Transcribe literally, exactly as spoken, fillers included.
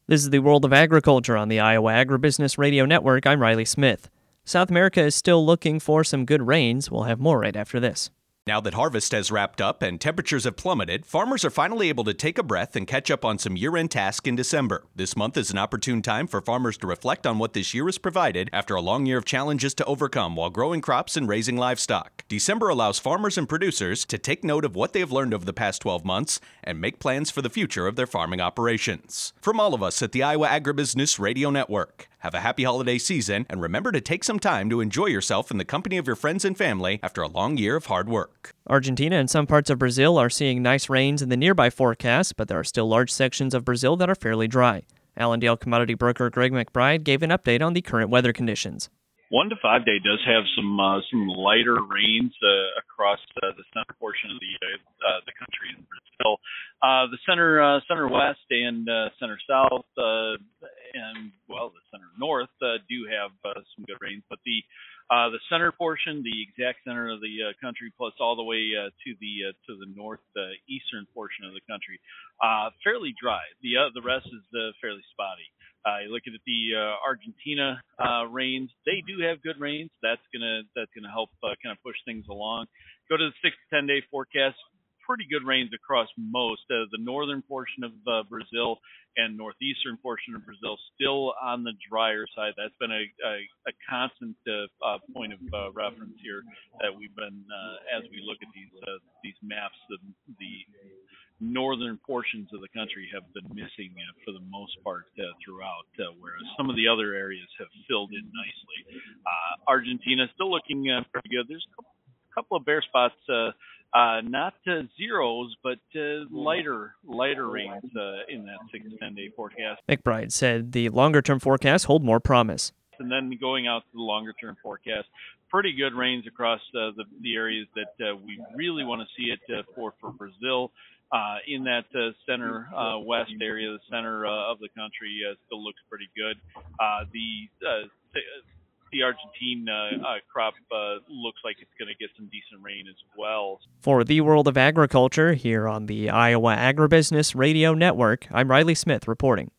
This is the World of Agriculture on the Iowa Agribusiness Radio Network. I'm Riley Smith. South America is still looking for some good rains. We'll have more right after this. Now that harvest has wrapped up and temperatures have plummeted, farmers are finally able to take a breath and catch up on some year-end tasks in December. This month is an opportune time for farmers to reflect on what this year has provided after a long year of challenges to overcome while growing crops and raising livestock. December allows farmers and producers to take note of what they have learned over the past twelve months and make plans for the future of their farming operations. From all of us at the Iowa Agribusiness Radio Network, have a happy holiday season and remember to take some time to enjoy yourself in the company of your friends and family after a long year of hard work. Argentina and some parts of Brazil are seeing nice rains in the nearby forecast, but there are still large sections of Brazil that are fairly dry. Allendale commodity broker Greg McBride gave an update on the current weather conditions. One to five day does have some uh, some lighter rains uh, across uh, the center portion of the uh, the country in Brazil. Uh, the center uh, center west and uh, center south uh, and well the center north uh, do have uh, some good rains, but the uh, the center portion, the exact center of the uh, country, plus all the way uh, to the uh, to the north uh, eastern portion of the country, uh, fairly dry. The uh, the rest is uh, fairly spotty. Uh, you look at the uh, Argentina uh, rains; they do have good rains. That's gonna that's gonna help uh, kind of push things along. Go to the six to ten day forecast. Pretty good rains across most. Uh, the northern portion of uh, Brazil and northeastern portion of Brazil still on the drier side. That's been a, a, a constant uh, uh, point of uh, reference here that we've been uh, as we look at these uh, these maps. The, the northern portions of the country have been missing uh, for the most part uh, throughout, uh, whereas some of the other areas have filled in nicely. Uh, Argentina still looking uh, pretty good. There's a couple, couple of bare spots. Uh, Uh, not uh, zeros, but uh, lighter, lighter rains uh, in that six to ten day forecast. McBride said the longer-term forecasts hold more promise. And then going out to the longer-term forecast, pretty good rains across uh, the, the areas that uh, we really want to see it uh, for for Brazil. Uh, in that uh, center uh, west area, the center uh, of the country uh, still looks pretty good. Uh, the uh, The Argentine uh, uh, crop uh, looks like it's going to get some decent rain as well. For the World of Agriculture here on the Iowa Agribusiness Radio Network, I'm Riley Smith reporting.